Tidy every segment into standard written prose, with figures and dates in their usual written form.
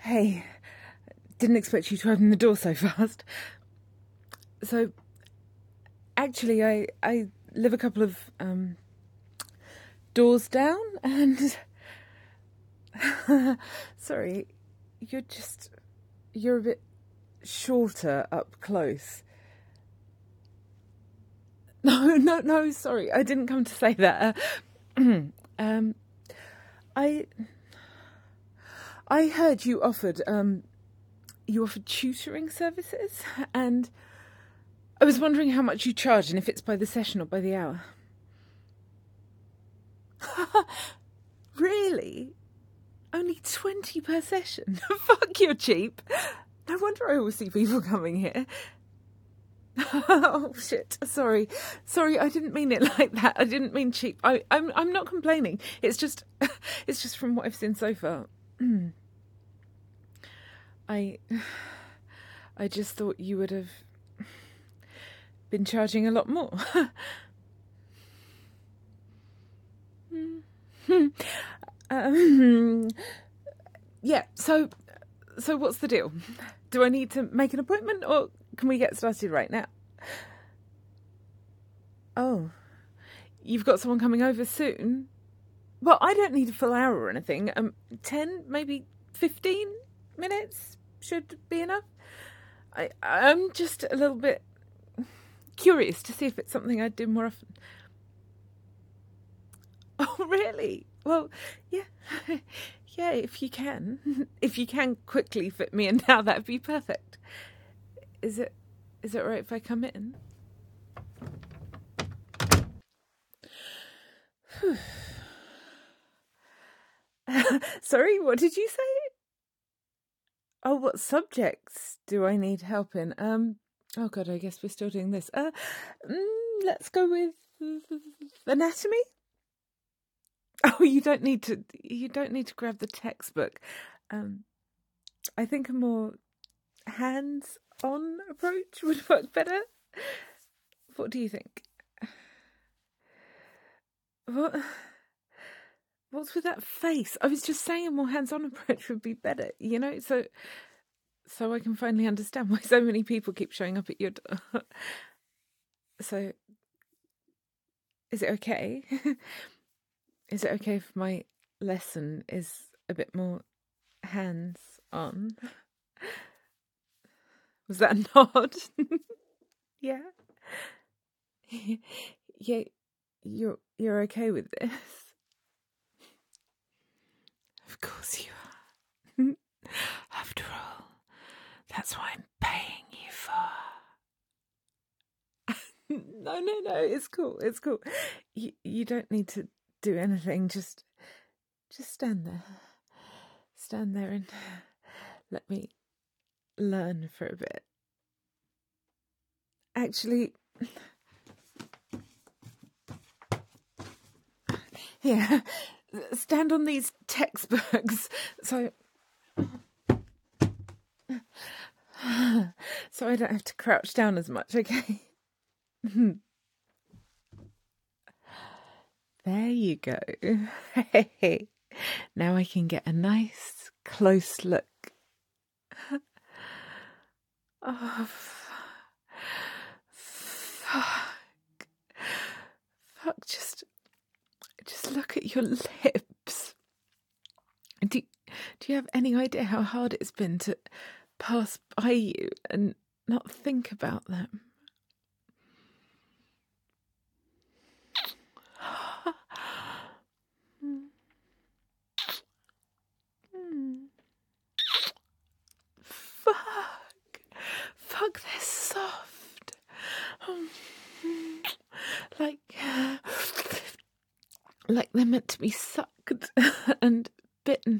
Hey, didn't expect you to open the door so fast. So, actually, I live a couple of doors down, and sorry, you're a bit shorter up close. No, sorry, I didn't come to say that. I heard you offered tutoring services, and I was wondering how much you charge and if it's by the session or by the hour. Really? Only 20 per session? Fuck, you're cheap. No wonder I always see people coming here. Oh shit! Sorry, I didn't mean it like that. I didn't mean cheap. I'm not complaining. It's just from what I've seen so far. I just thought you would have been charging a lot more. Yeah, so what's the deal? Do I need to make an appointment, or can we get started right now? Oh, you've got someone coming over soon? Well, I don't need a full hour or anything. 10, maybe 15 minutes should be enough. I'm just a little bit curious to see if it's something I'd do more often. Oh, really? Well, yeah. Yeah, if you can. If you can quickly fit me in now, that'd be perfect. Is it right if I come in? Sorry, what did you say? Oh, what subjects do I need help in? Oh god, I guess we're still doing this. Let's go with anatomy. Oh, you don't need to grab the textbook. I think a more hands-on approach would work better. What do you think? What's with that face? I was just saying a more hands-on approach would be better, so I can finally understand why so many people keep showing up at your door. So, is it okay? Is it okay if my lesson is a bit more hands-on? Was that a nod? Yeah? Yeah, you're okay with this? Of course you are. After all, that's what I'm paying you for. No, it's cool. You don't need to do anything. Just stand there. Stand there and let me learn for a bit. Actually, yeah, stand on these textbooks so I don't have to crouch down as much, okay? There you go. Hey, now I can get a nice close look. Oh, fuck, just look at your lips. Do you have any idea how hard it's been to pass by you and not think about them? Fuck, they're soft. Like they're meant to be sucked and bitten.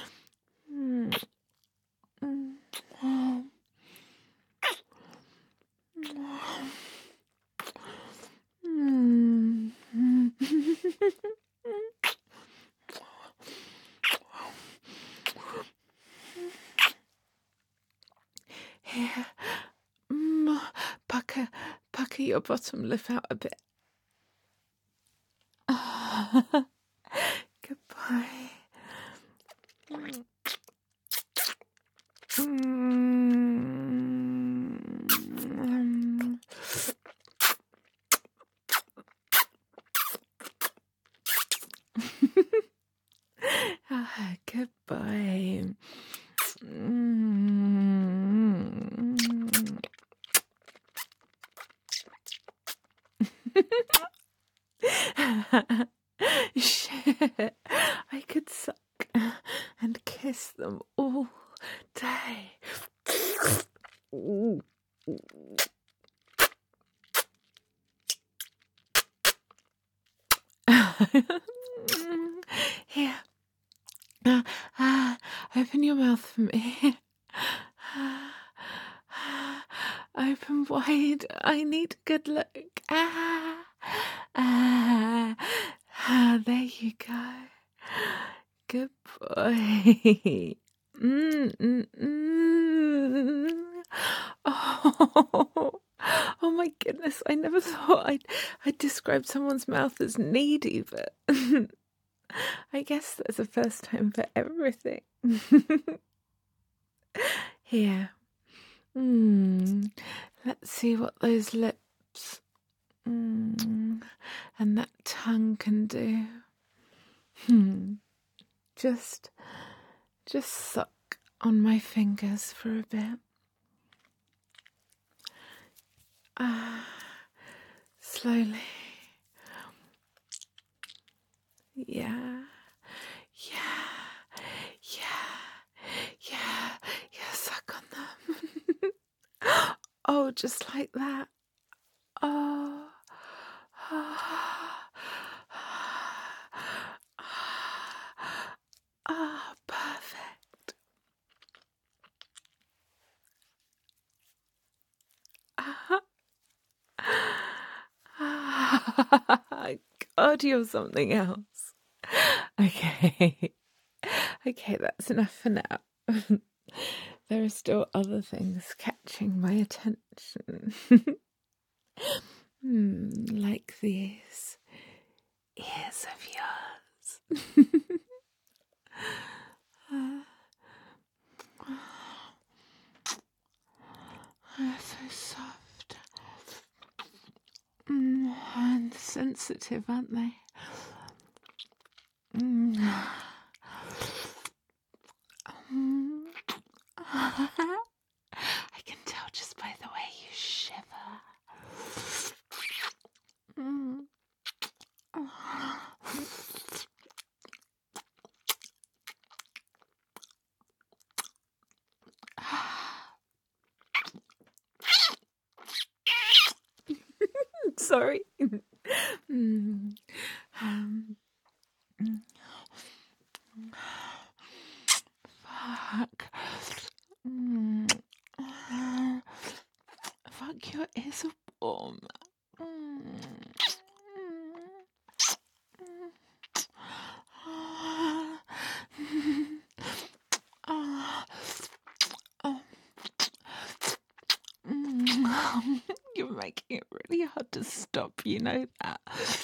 Here, pucker your bottom lip out a bit. Goodbye. Goodbye. Shit, I could suck and kiss them all day. Here. Open your mouth for me. Open wide. I need a good look. There you go. Good boy. Oh my goodness, I never thought I'd describe someone's mouth as needy, but I guess there's a first time for everything. Here. Let's see what those lips and that tongue can do. Just suck on my fingers for a bit. Slowly. Yeah, suck on them. Oh, just like that. Oh, perfect. God, you're something else. Okay, that's enough for now. There are still other things catching my attention. Like these ears of yours. They're so soft and sensitive, aren't they? I can tell just by the way you shiver. Sorry. Fuck. Fuck, your ears are warm. You're making it really hard to stop, you know that.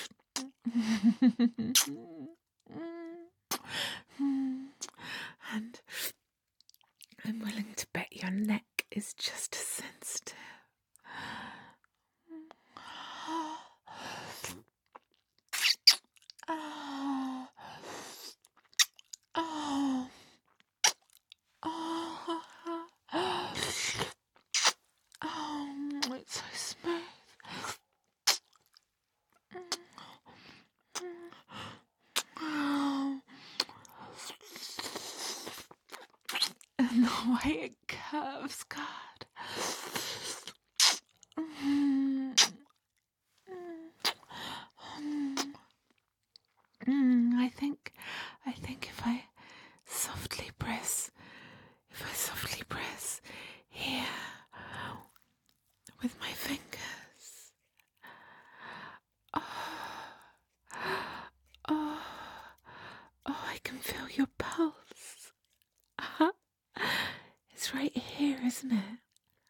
And I'm willing to bet your neck is just as sensitive. It's so smooth. And the way it curves, God. I think if I softly press here with my fingers. Oh, I can feel your pulse. It's right here, isn't it?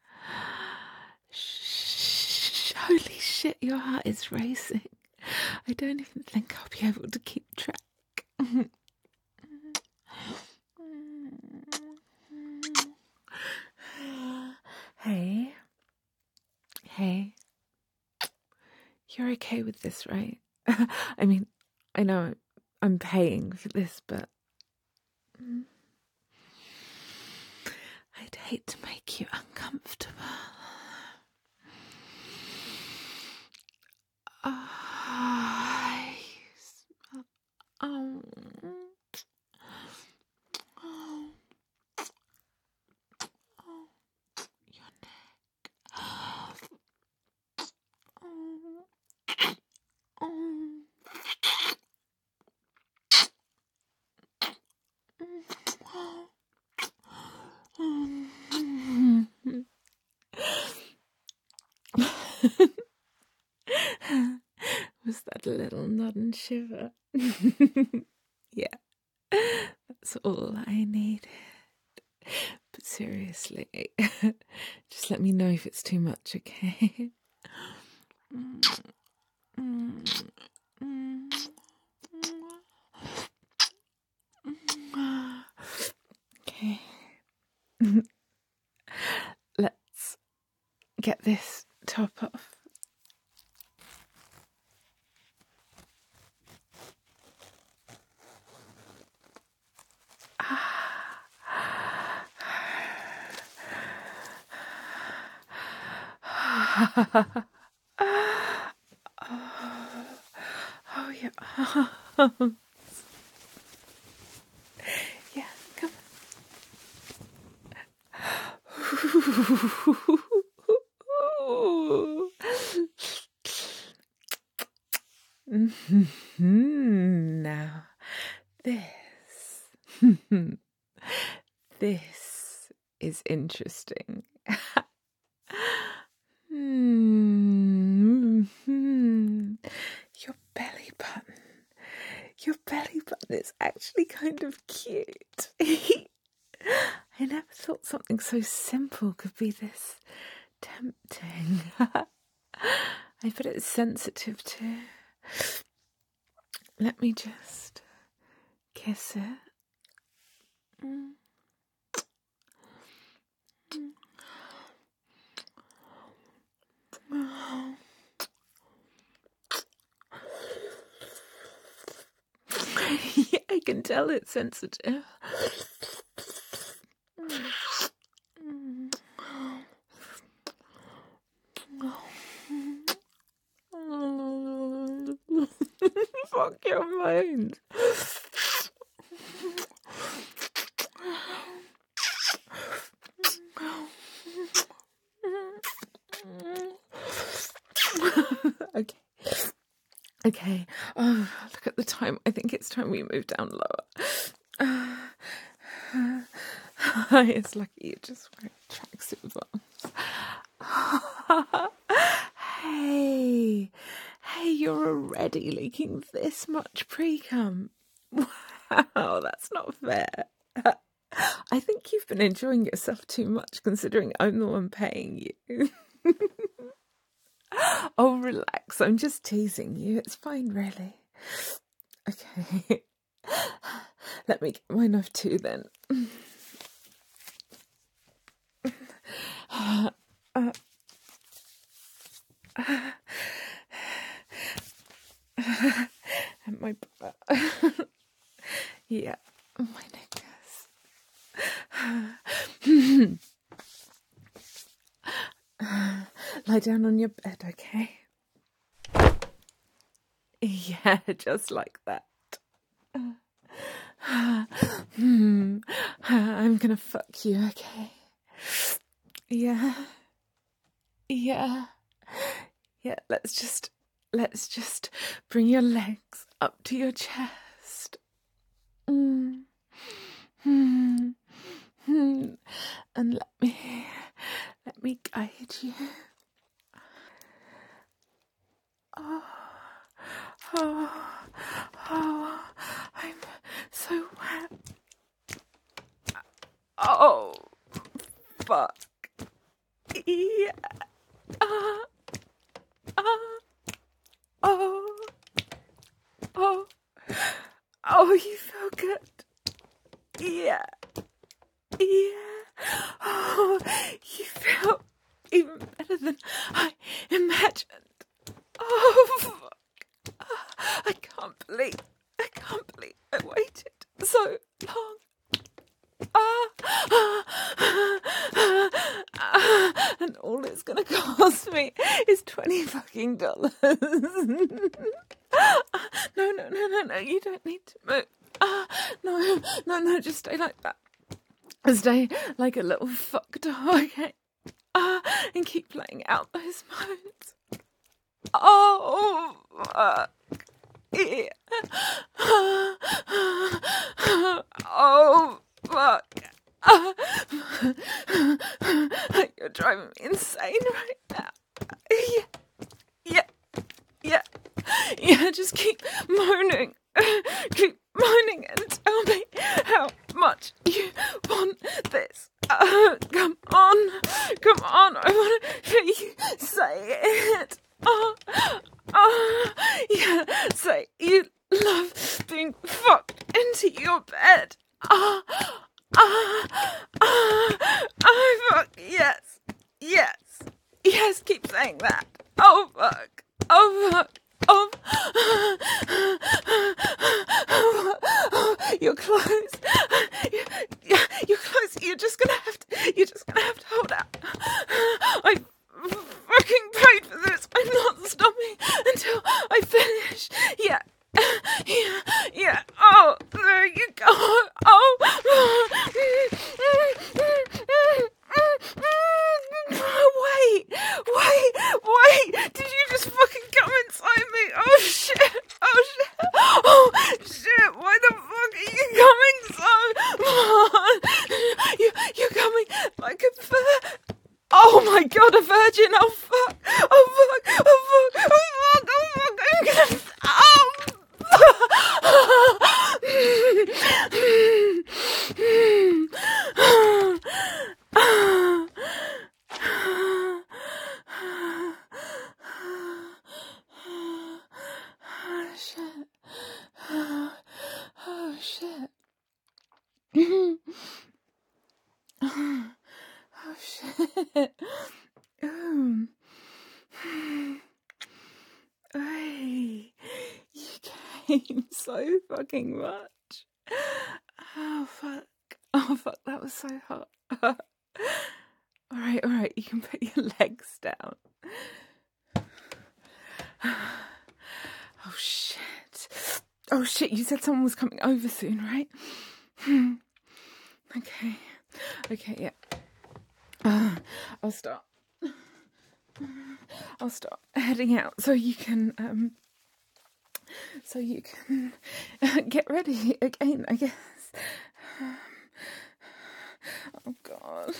Shh, holy shit, your heart is racing. I don't even think I'll be able to keep track. Hey, you're okay with this, right? I mean, I know I'm paying for this, but I'd hate to make you uncomfortable. I smell. Oh. Oh. Oh. Your neck. Oh. Oh. Was that a little nod and shiver? Yeah, that's all I needed. But seriously, just let me know if it's too much, okay? Okay. Let's get this top off. Oh, your arms. Yeah, come on. Now, this is interesting. Your belly button. Your belly button is actually kind of cute. I never thought something so simple could be this tempting. I bet it's sensitive too. Let me just kiss it. Yeah, I can tell it's sensitive. Fuck your mind. Okay. Oh, look at the time. I think it's time we move down lower. It's lucky you just wear tracksuit bottoms. Hey, you're already leaking this much pre-cum. Wow, that's not fair. I think you've been enjoying yourself too much considering I'm the one paying you. Oh, relax. I'm just teasing you. It's fine, really. Okay. Let me get my knife too, then. And my butt. Yeah, my knickers. Lie down on your bed, okay? Yeah, just like that. I'm gonna fuck you, okay? Yeah. Let's just bring your legs up to your chest. And let me guide you. Oh, I'm so wet. Oh, fuck. Yeah. Oh, you feel good. Yeah. Oh, you feel even better than I imagined. Oh, fuck. I can't believe $20 fucking dollars. No, you don't need to move. No, just stay like that. Stay like a little fuck dog, okay? And keep playing out those moans. Oh, fuck. Yeah. Oh, fuck. You're driving me insane right now. Yeah, just keep moaning. Keep moaning and tell me how much you want this. Come on, I want to hear you say it. Yeah, say you love being fucked into your bed. Fuck, yes, keep saying that. Oh, fuck. You're close. You're close. You're just gonna have to hold out. I fucking paid for this. I'm not stopping until I finish. Yeah. Oh, there you go. Oh. Wait. Did you just fucking come inside me? Oh shit. Why the fuck are you coming so hard? You're coming like a oh my god, a virgin. Oh fuck. I'm gonna shit. Hey, you came so fucking much. Oh fuck, that was so hot. Alright, you can put your legs down. Oh shit, you said someone was coming over soon, right? Okay, yeah. I'll start heading out so you can get ready again, I guess. Oh god.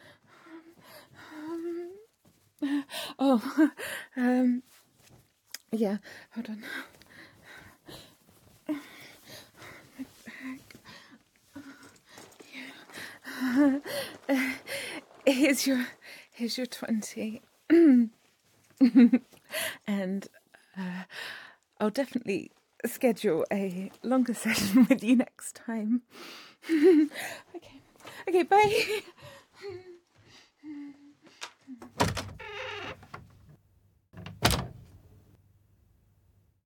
Yeah, hold on. Here's your 20. And I'll definitely schedule a longer session with you next time. Okay, bye.